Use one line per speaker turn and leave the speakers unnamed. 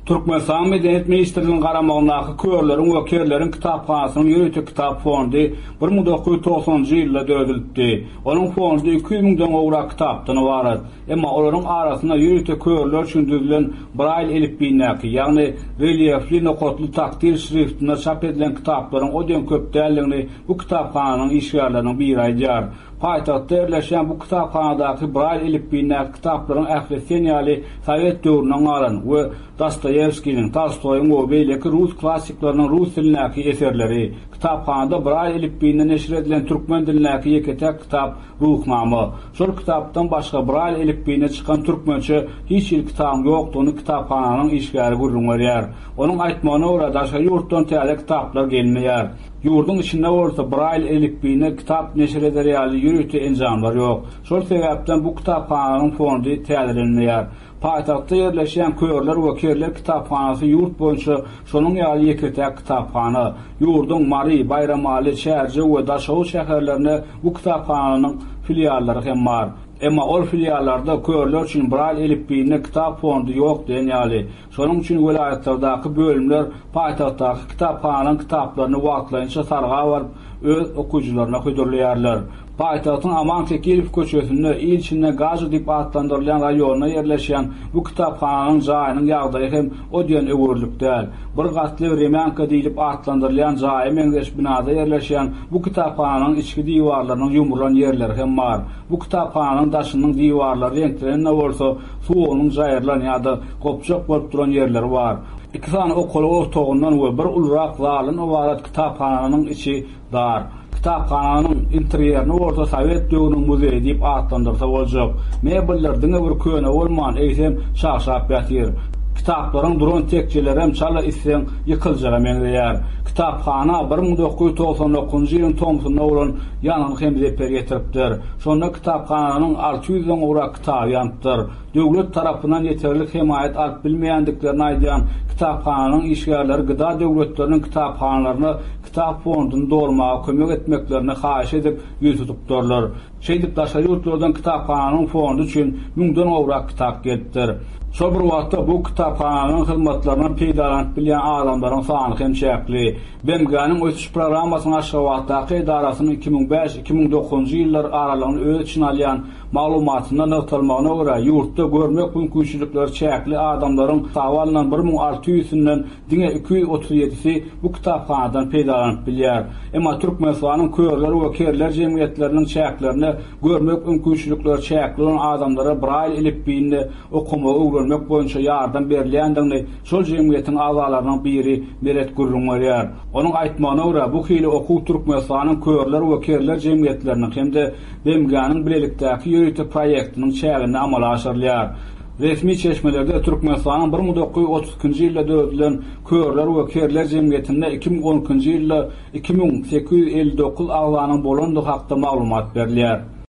Türkmenistan Medeniyet Ministrliginiň garamagyndaky körlerin we kerlerin kitapxanasynyň ýürütük kitap fondy 1990-njy ýylda döredildi. Onuň fondy 200 000 owra kitapdan ibaret. Emma olaryň arasynda ýürütük körler üçin düzülen Braille elifbinaky, ýagny reliefli nokotly takdir şriftinde çap edilen kitaplaryň oden köp däldigini bu kitapxananyň işgärleriniň biri aýdýar. Paýtagtda ýerleşen bu kitapxanadaky Braille elifbinaky kitaplaryň ähli ýaly Sowet döwründen galan we Dostoyevskiň, Tolstoyň we beýleki rus klassiklarynyň rus dilindäki eserleri, kitapxanada Braille elifbinaky neşir edilen türkmen dilindäki ýeketek kitap Ruhnama. Şol kitapdan başga Braille elifbinaky çykan türkmençe hiç il kitap ýokdugyny kitapxananyň işgäri gurulýar. Onuň aýtmagyna görä daşa ýurtdan täze kitaplar gelmeýär. Yurdun içinde olsa Braille elifbinaky kitap neşir eder ýaly ýürütü enjamlar ýok. Şol sebäpden bu kitapxananyň fondy täzelenmeýär. Paýtagtda ýerleşen körler we kerler kitapxanasy ýurt boýunça şonuň ýaly ýeketek kitapxana. Ýurdun Mari, Bayramaly, Şärje we Daşow şäherlerine bu kitapxananyň filiallary hem bar. Emma ol filiallarda körler üçin Braille elifbinaky kitap fondy ýok diýen ýaly. Şonuň üçin welaýatlardaky bölümler paýtagtdaky kitapxananyň kitaplaryny wagtlaýynça sarga baryp öz okujylaryna hödürleýärler. Paýtagtyň Aman-Tekilov köçesinde il içinde Gazı diýip adlandyrylan raýonyna ýerleşen bu kitapxananyň jaýynyň ýagdaýy hem odýan öwürlük däl. Bir gatly Remenka diýilip adlandyrylan jaýy meňzeş binada ýerleşen bu kitapxananyň içki diýwarlarynyň ýumrulan ýerleri hem bar. Bu kitapxananyň daşynyň diýwarlary reňklerine bolsa suwunyň jaýyrlan ýa-da gopjak bolup duran ýerleri bar. İki tane okula ortağından we bir ulrak zalyn ibaret kitapxananyň içi dar. Kitapxananyň interierini orta Sowet döwrüniň muzeyi diýip adlandyrsa boljak. Mebellerdiň bir köne bolman eýsem şaşap ýatyr. Kitaplaryň duran tekçeleri hem çala isleň ýykyljaga meňzeýär. Kitapxana 1999-njy ýylyň Tomsonda bolan ýanyň hem zeper ýetiripdir. Şonda kitapxananyň 600 000 owra kitap ýantyr. Döwlet tarapyndan ýeterlik himayet alyp bilmeýändiklerini aýdýan kitapxananyň işgärleri gyda döwletleriniň kitapxanalaryny kitap fondyny dolmaga kömek etmeklerini haýyş edip ýüz tutupdyrlar. Şeýdip daşary ýurtlardan kitapxananyň fondy üçin 1000 000 owra kitap gelipdir. Şol bir wagtda bu kitapxananyň hyzmatlaryny peýdalanyp bilýän adamlaryň sany hem çäkli. BMG'niň ötüş programasynyň aşağı wagtdaky idarasynyň 2005-2009-njy ýyllar aralygyny öz içine alýan maglumatyndan öňtülmäne görä ýurtda görmek mümkinçilikleri çäkli adamlaryň sawalyndan 1600-den diňe 237-si bu kitapxanadan peýdalanyp bilýär. Emma Türkmenistanyň körler we kerler jemgyýetleriniň çäklerini görmek mümkinçilikleri çäkli olan adamlara Braille elifbinaky okumagy öwrenmek boýunça ýardam berilýändigini şol jemgyýetiň agalarynyň biri Meret Gürrüňerýär. Onuň aýtmagyna görä bu hili okuw Türkmenistanyň körler we kerler jemgyýetleriniň hemde BMG'niň bilelikdäki ýürütü proýektiniň çägini amala aşyrylýar. Resmi çeşmelerde Türkmenistanyň 1932-njy ýylda döwredilen körler we kerler jemgyýetinde 2012-njy ýylda 2859 agzanyň bolandygy hakda maglumat berilýär.